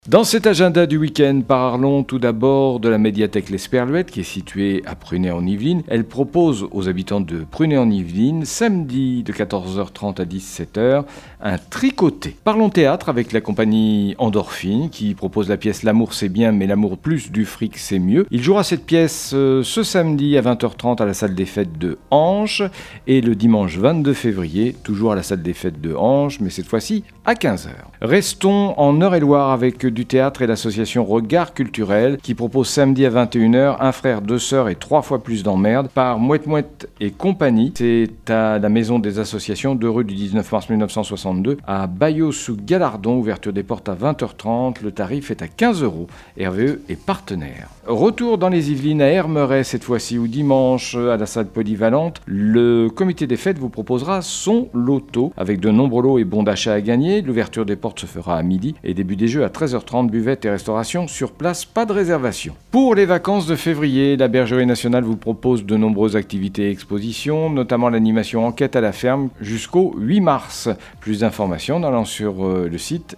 Dans cet agenda du week-end, parlons tout d'abord de la médiathèque L'Esperluette qui est située à Prunay-en-Yvelines. Elle propose aux habitants de Prunay-en-Yvelines, samedi de 14h30 à 17h, un tricoté. Parlons théâtre avec la compagnie Endorphine qui propose la pièce L'amour c'est bien mais l'amour plus du fric c'est mieux. Il jouera cette pièce ce samedi à 20h30 à la salle des fêtes de Ange et le dimanche 22 février, toujours à la salle des fêtes de Ange, mais cette fois-ci à 15h. Restons en Eure-et-Loire avec du théâtre et l'association Regard Culturel qui propose samedi à 21h Un frère, deux sœurs et 3 fois plus d'emmerdes par Mouette Mouette et compagnie. C'est à la maison des associations 2 rue du 19 mars 1962 à Bayeux-sous-Galardon. Ouverture des portes à 20h30. Le tarif est à 15 €. RVE est partenaire. Retour dans les Yvelines à Hermeret cette fois-ci où dimanche à la salle polyvalente. Le comité des fêtes vous proposera son loto avec de nombreux lots et bons d'achat à gagner. L'ouverture des portes se fera à midi et début des jeux à 13h30. Buvette et restauration sur place, pas de réservation. Pour les vacances de février, la Bergerie Nationale vous propose de nombreuses activités et expositions, notamment l'animation Enquête à la ferme jusqu'au 8 mars. Plus d'informations en allant sur le site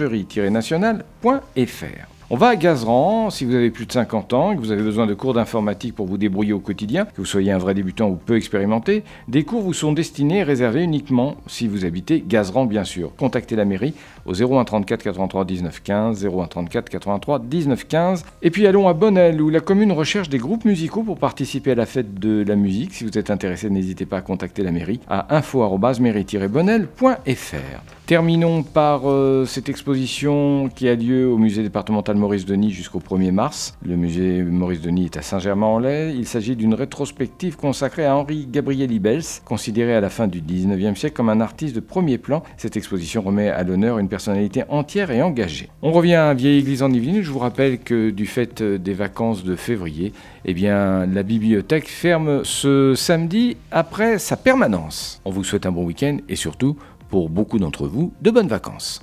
bergerie-nationale.fr. On va à Gazeran, si vous avez plus de 50 ans et que vous avez besoin de cours d'informatique pour vous débrouiller au quotidien, que vous soyez un vrai débutant ou peu expérimenté, des cours vous sont destinés et réservés uniquement si vous habitez Gazeran bien sûr. Contactez la mairie au 01 34 83 19 15, 01 34 83 19 15. Et puis allons à Bonnel où la commune recherche des groupes musicaux pour participer à la fête de la musique. Si vous êtes intéressé, n'hésitez pas à contacter la mairie à info@mairie-bonnel.fr. Terminons par cette exposition qui a lieu au musée départemental Maurice Denis jusqu'au 1er mars. Le musée Maurice Denis est à Saint-Germain-en-Laye. Il s'agit d'une rétrospective consacrée à Henri Gabriel Ibels, considéré à la fin du 19e siècle comme un artiste de premier plan. Cette exposition remet à l'honneur une personnalité entière et engagée. On revient à Vieille-Église en Yvelines. Je vous rappelle que du fait des vacances de février, la bibliothèque ferme ce samedi après sa permanence. On vous souhaite un bon week-end et surtout, pour beaucoup d'entre vous, de bonnes vacances.